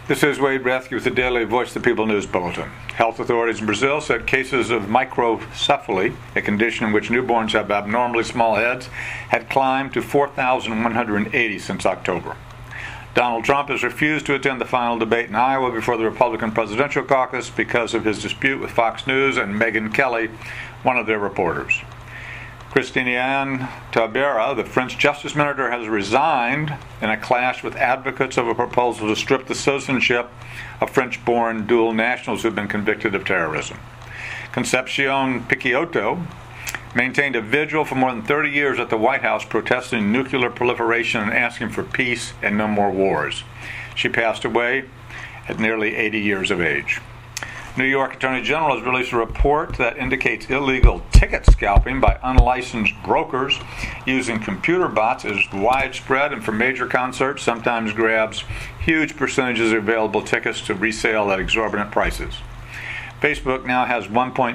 This is Wade Rathke with the Daily Voice of the People News Bulletin. Health authorities in Brazil said cases of microcephaly, a condition in which newborns have abnormally small heads, had climbed to 4,180 since October. Donald Trump has refused to attend the final debate in Iowa before the Republican presidential caucus because of his dispute with Fox News and Megyn Kelly, one of their reporters. Christiane Taubira, the French Justice Minister, has resigned in a clash with advocates of a proposal to strip the citizenship of French-born dual nationals who have been convicted of terrorism. Concepcion Picciotto maintained a vigil for more than 30 years at the White House protesting nuclear proliferation and asking for peace and no more wars. She passed away at nearly 80 years of age. New York Attorney General has released a report that indicates illegal ticket scalping by unlicensed brokers using computer bots is widespread and for major concerts sometimes grabs huge percentages of available tickets to resale at exorbitant prices. Facebook now has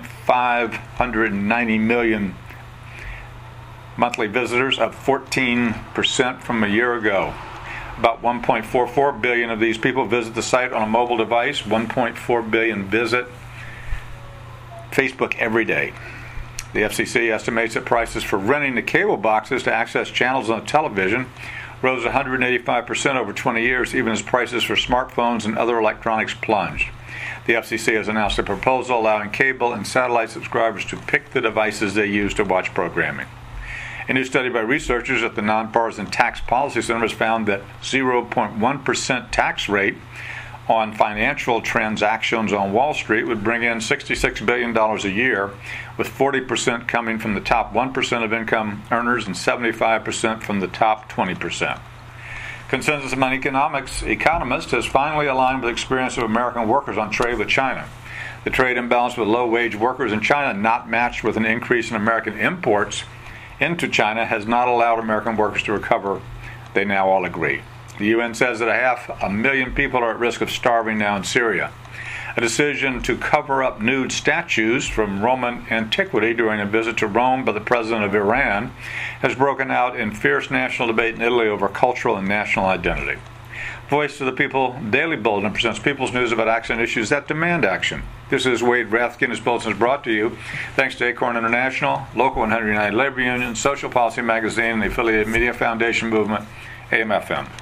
1.590 million monthly visitors, up 14% from a year ago. About 1.44 billion of these people visit the site on a mobile device. 1.4 billion visit Facebook every day. The FCC estimates that prices for renting the cable boxes to access channels on television rose 185% over 20 years, even as prices for smartphones and other electronics plunged. The FCC has announced a proposal allowing cable and satellite subscribers to pick the devices they use to watch programming. A new study by researchers at the Nonpartisan Tax Policy Center has found that 0.1% tax rate on financial transactions on Wall Street would bring in $66 billion a year, with 40% coming from the top 1% of income earners and 75% from the top 20%. Consensus Among Economists has finally aligned with the experience of American workers on trade with China. The trade imbalance with low-wage workers in China, not matched with an increase in American imports into China, has not allowed American workers to recover, they now all agree. The UN says that 500,000 people are at risk of starving now in Syria. A decision to cover up nude statues from Roman antiquity during a visit to Rome by the president of Iran has broken out in fierce national debate in Italy over cultural and national identity. Voice of the People Daily Bulletin presents people's news about accident issues that demand action. This is Wade Rathke, and this bulletin is brought to you thanks to Acorn International, Local 100 United Labor Union, Social Policy Magazine, and the affiliated Media Foundation Movement, AM/FM.